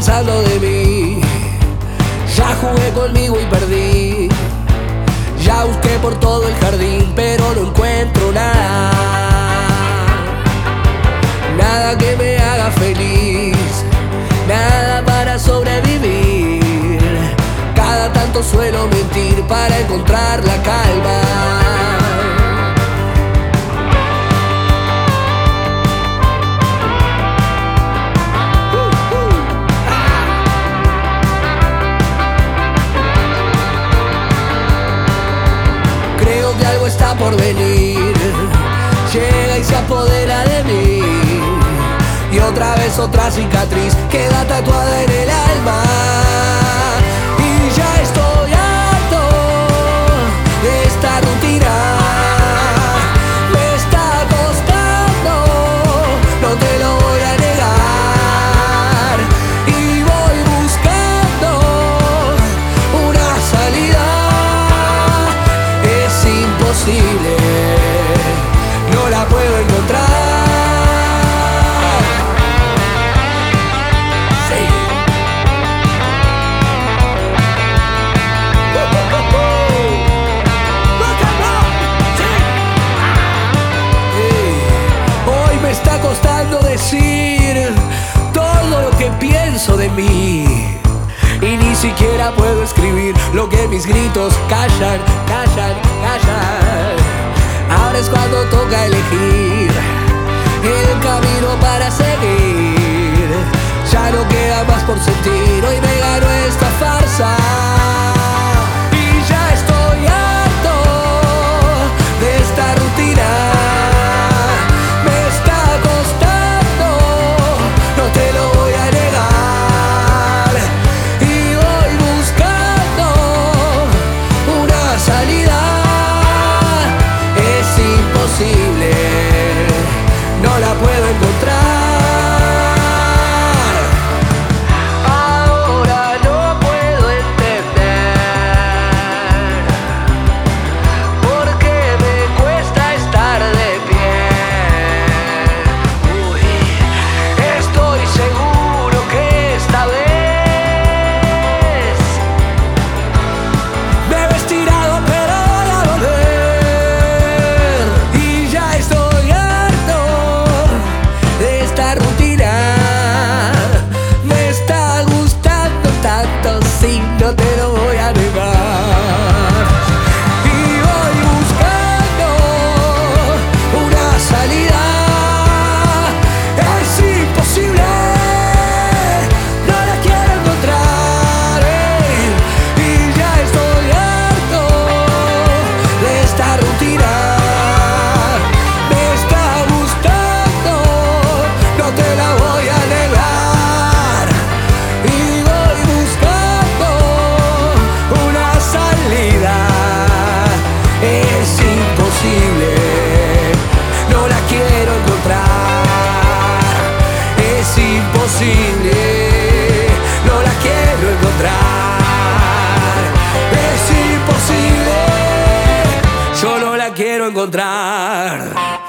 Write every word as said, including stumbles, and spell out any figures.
pasando de mí. Ya jugué conmigo y perdí. Ya busqué por todo el jardín, pero no encuentro nada. Nada que me haga feliz, nada para sobrevivir. Cada tanto suelo mentir para encontrar la calma. Está por venir, llega y se apodera de mí. Y otra vez otra cicatriz queda tatuada en el alma. Y ya estoy harto de esta rutina. Me está costando, no te lo voy a negar. Y voy buscando una salida. Imposible, no la puedo encontrar. Sí. Uh, uh, uh, uh. Rock and roll. Sí. Hey. Hoy me está costando decir todo lo que pienso de mí. Y ni siquiera puedo escribir lo que mis gritos callan, callan, callan. Ahora es cuando toca elegir el camino para seguir. Ya no queda más por sentir, hoy me ganó esta farsa. Y ya estoy harto de esta rutina. Me está costando, no te lo voy a negar. Y voy buscando una salida. Es imposible, no la puedo encontrar. Ahora no puedo entender por qué me cuesta estar de pie. Uy, estoy seguro que esta vez me he estirado, pero voy a volver. Y ya estoy harto de esta rutina. Me está gustando tanto, si no te lo voy a negar. Y voy buscando una salida. Es imposible, no la quiero encontrar. eh. Y ya estoy harto de esta rutina. Me está gustando, no te la voy a negar. Y voy buscando una salida. Es imposible, no la quiero encontrar. Es imposible, no la quiero encontrar. Es imposible, yo no la quiero encontrar.